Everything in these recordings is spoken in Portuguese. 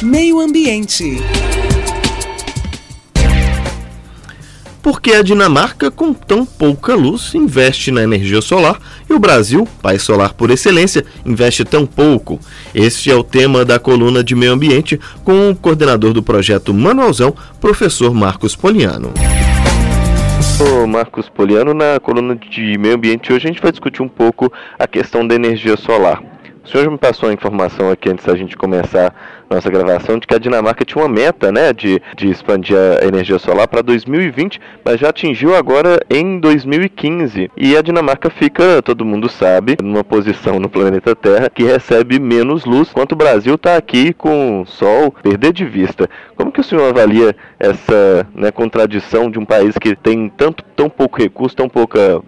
Meio Ambiente. Por que a Dinamarca, com tão pouca luz, investe na energia solar e o Brasil, país solar por excelência, investe tão pouco? Este é o tema da coluna de Meio Ambiente com o coordenador do projeto Manualzão, professor Marcos Poliano. Ô Marcos Poliano, na coluna de Meio Ambiente hoje a gente vai discutir um pouco a questão da energia solar. O senhor já me passou a informação aqui antes da gente começar a nossa gravação de que a Dinamarca tinha uma meta, né, de expandir a energia solar para 2020, mas já atingiu agora em 2015. E a Dinamarca fica, todo mundo sabe, numa posição no planeta Terra que recebe menos luz, enquanto o Brasil está aqui com o sol perder de vista. Como que o senhor avalia essa, né, contradição de um país que tem tão pouco recurso, tão pouca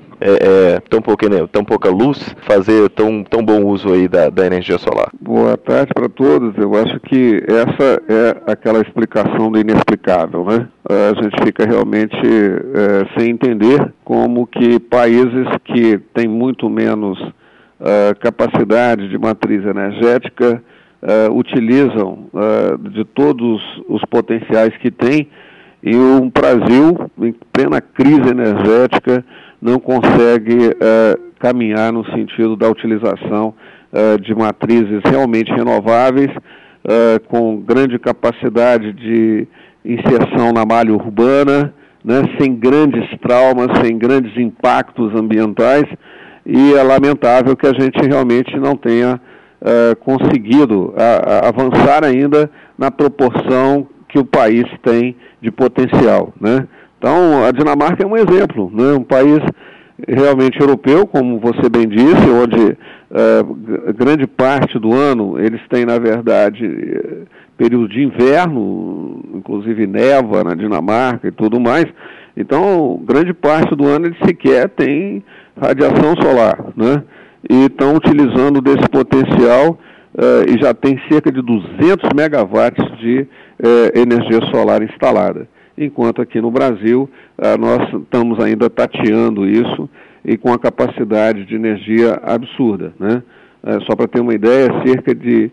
luz, fazer tão bom uso aí da energia solar? Boa tarde para todos. Eu acho que essa é aquela explicação do inexplicável, né? A gente fica realmente sem entender como que países que têm muito menos capacidade de matriz energética utilizam de todos os potenciais que tem, e um Brasil em plena crise energética não consegue caminhar no sentido da utilização de matrizes realmente renováveis, com grande capacidade de inserção na malha urbana, né, sem grandes traumas, sem grandes impactos ambientais, e é lamentável que a gente realmente não tenha conseguido avançar ainda na proporção que o país tem de potencial, né? Então, a Dinamarca é um exemplo, né? Um país realmente europeu, como você bem disse, onde grande parte do ano eles têm, na verdade, período de inverno, inclusive neva na Dinamarca e tudo mais. Então, grande parte do ano eles sequer têm radiação solar, né? E estão utilizando desse potencial e já tem cerca de 200 megawatts de energia solar instalada. Enquanto aqui no Brasil, nós estamos ainda tateando isso e com a capacidade de energia absurda, né? Só para ter uma ideia, cerca de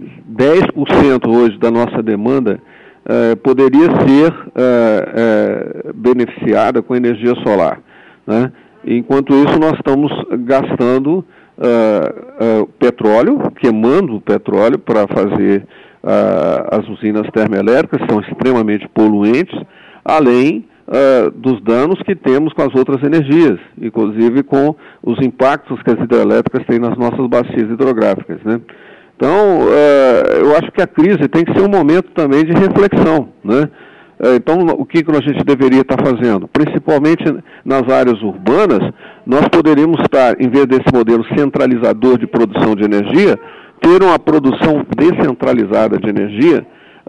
10% hoje da nossa demanda poderia ser beneficiada com energia solar, né? Enquanto isso, nós estamos gastando petróleo, queimando petróleo para fazer as usinas termoelétricas, que são extremamente poluentes, além dos danos que temos com as outras energias, inclusive com os impactos que as hidrelétricas têm nas nossas bacias hidrográficas, né? Então, eu acho que a crise tem que ser um momento também de reflexão, né? Então, o que a gente deveria estar fazendo? Principalmente nas áreas urbanas, nós poderíamos estar, em vez desse modelo centralizador de produção de energia, ter uma produção descentralizada de energia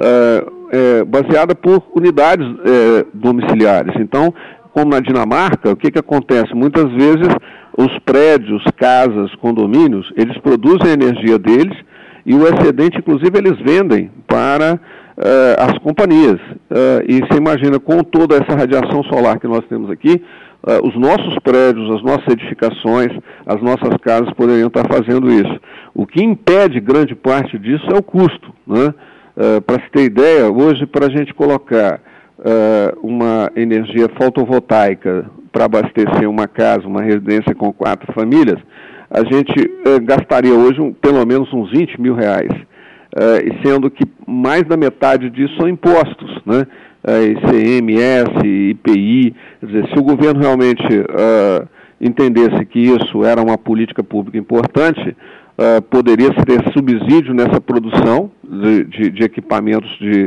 baseada por unidades domiciliares. Então, como na Dinamarca, o que acontece? Muitas vezes os prédios, casas, condomínios, eles produzem a energia deles e o excedente, inclusive, eles vendem para as companhias. E você imagina, com toda essa radiação solar que nós temos aqui, os nossos prédios, as nossas edificações, as nossas casas poderiam estar fazendo isso. O que impede grande parte disso é o custo, né? Para se ter ideia, hoje, para a gente colocar uma energia fotovoltaica para abastecer uma casa, uma residência com 4 famílias, a gente gastaria hoje pelo menos uns 20 mil reais. Sendo que mais da metade disso são impostos, né? ICMS, IPI. Quer dizer, se o governo realmente entendesse que isso era uma política pública importante, poderia ter subsídio nessa produção de equipamentos de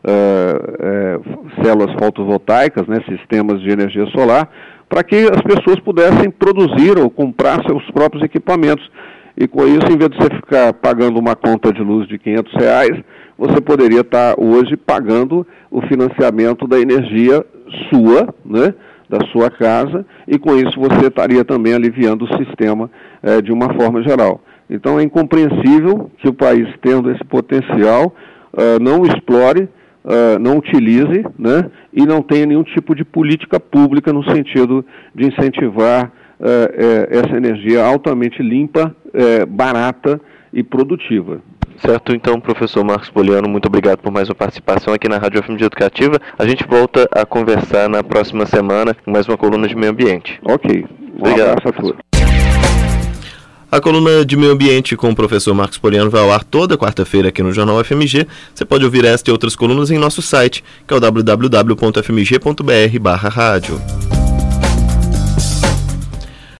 células fotovoltaicas, né, sistemas de energia solar, para que as pessoas pudessem produzir ou comprar seus próprios equipamentos. E com isso, em vez de você ficar pagando uma conta de luz de R$500, você poderia estar hoje pagando o financiamento da energia sua, né, da sua casa, e com isso você estaria também aliviando o sistema de uma forma geral. Então é incompreensível que o país, tendo esse potencial, não o explore, não utilize, né, e não tenha nenhum tipo de política pública no sentido de incentivar essa energia altamente limpa, barata e produtiva. Certo, então, professor Marcos Poliano, muito obrigado por mais uma participação aqui na Rádio FMG Educativa. A gente volta a conversar na próxima semana com mais uma coluna de meio ambiente. Ok. Obrigado, abraço a todos. A coluna de meio ambiente com o professor Marcos Poliano vai ao ar toda quarta-feira aqui no Jornal FMG. Você pode ouvir esta e outras colunas em nosso site, que é o www.fmg.br/rádio.